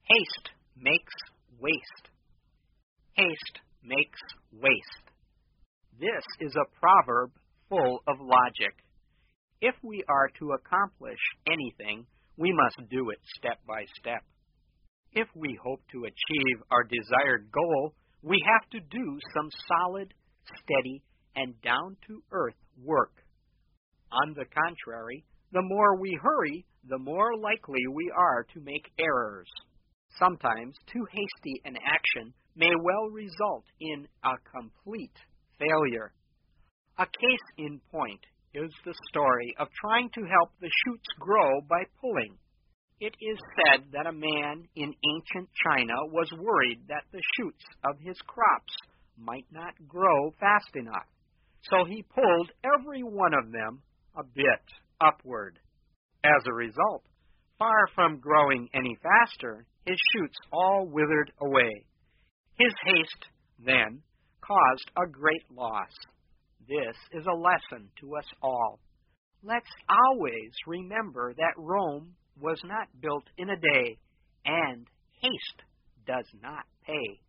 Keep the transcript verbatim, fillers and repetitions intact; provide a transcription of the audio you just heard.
Haste makes waste. Haste makes waste. This is a proverb full of logic. If we are to accomplish anything, we must do it step by step. If we hope to achieve our desired goal, we have to do some solid, steady, and down-to-earth work. On the contrary, the more we hurry, the more likely we are to make errors. Sometimes too hasty an action may well result in a complete failure. A case in point is the story of trying to help the shoots grow by pulling. It is said that a man in ancient China was worried that the shoots of his crops might not grow fast enough, so he pulled every one of them a bit upward. As a result, far from growing any faster, his shoots all withered away. His haste, then, caused a great loss. This is a lesson to us all. Let's always remember that Rome was not built in a day, and haste does not pay.